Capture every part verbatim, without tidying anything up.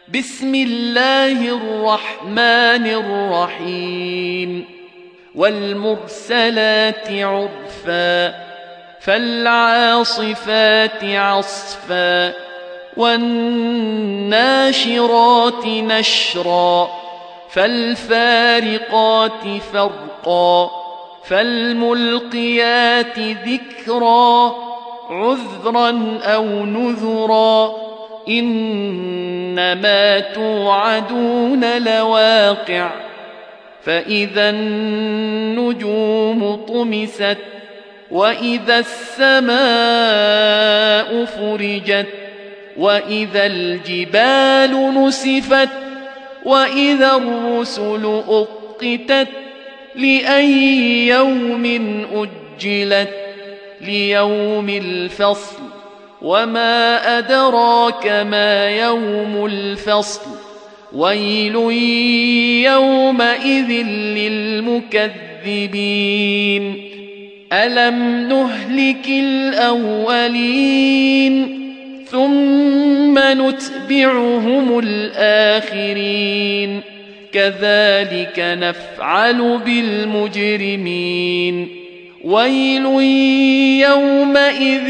بسم الله الرحمن الرحيم والمرسلات عرفا فالعاصفات عصفا والناشرات نشرا فالفارقات فرقا فالملقيات ذكرا عذرا أو نذرا إنما توعدون لواقع فإذا النجوم طمست وإذا السماء فرجت وإذا الجبال نسفت وإذا الرسل أقتت لأي يوم أجلت ليوم الفصل وما أدراك ما يوم الفصل ويل يومئذ للمكذبين ألم نهلك الأولين ثم نتبعهم الآخرين كذلك نفعل بالمجرمين ويل يومئذ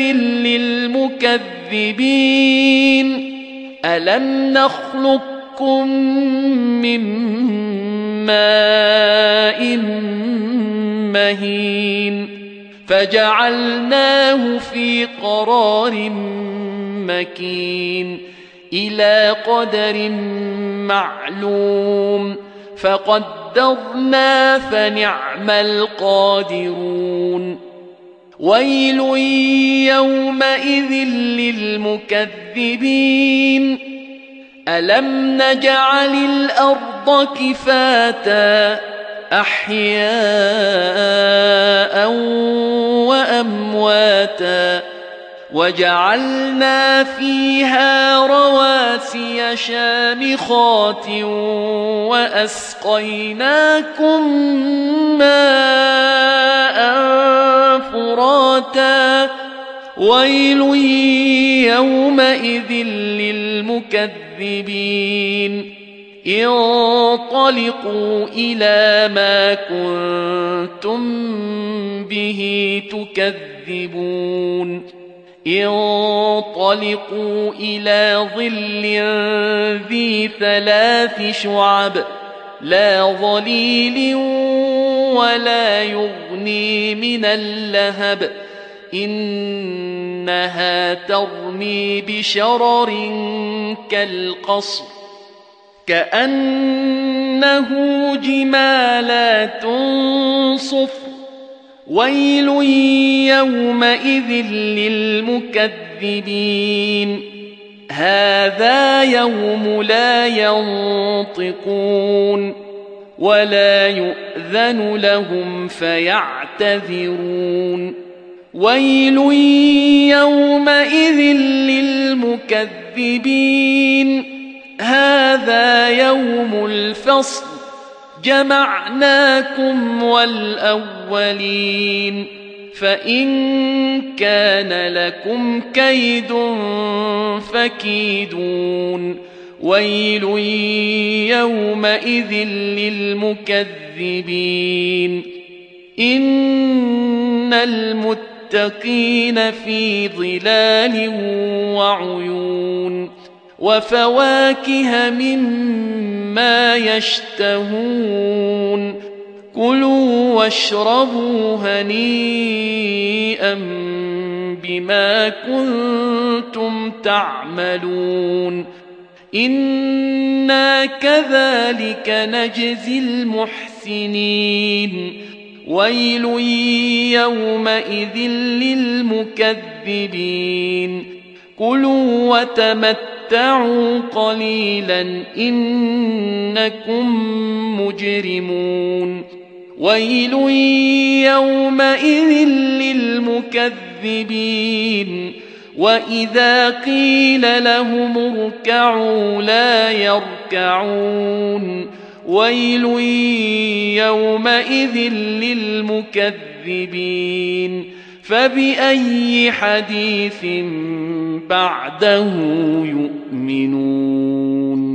للمكذبين ألم نخلقكم من ماء مهين فجعلناه في قرار مكين إلى قدر معلوم فقدرنا فنعم القادرون ويل يومئذ للمكذبين ألم نجعل الأرض كفاتا أحياء وأمواتا وجعلنا فيها رواسي شامخات وأسقيناكم ماء فراتا ويل يومئذ للمكذبين انطلقوا إلى ما كنتم به تكذبون انطلقوا إلى ظل ذي ثلاث شعب لا ظليل ولا يغني من اللهب إنها ترمي بشرر كالقصر كأنه جمالات صفر ويل يومئذ للمكذبين هذا يوم لا ينطقون ولا يؤذن لهم فيعتذرون ويل يومئذ للمكذبين هذا يوم الفصل جمعناكم والأولين فإن كان لكم كيد فكيدون ويل يومئذ للمكذبين إن المتقين في ظلال وعيون وفواكه مما يشتهون كلوا واشربوا هنيئا بما كنتم تعملون إنا كذلك نجزي المحسنين ويل يومئذ للمكذبين كلوا وتمتعوا قليلا إنكم مجرمون ويل يومئذ للمكذبين وإذا قيل لهم اركعوا لا يركعون ويل يومئذ للمكذبين فبأي حديث بعده يؤمنون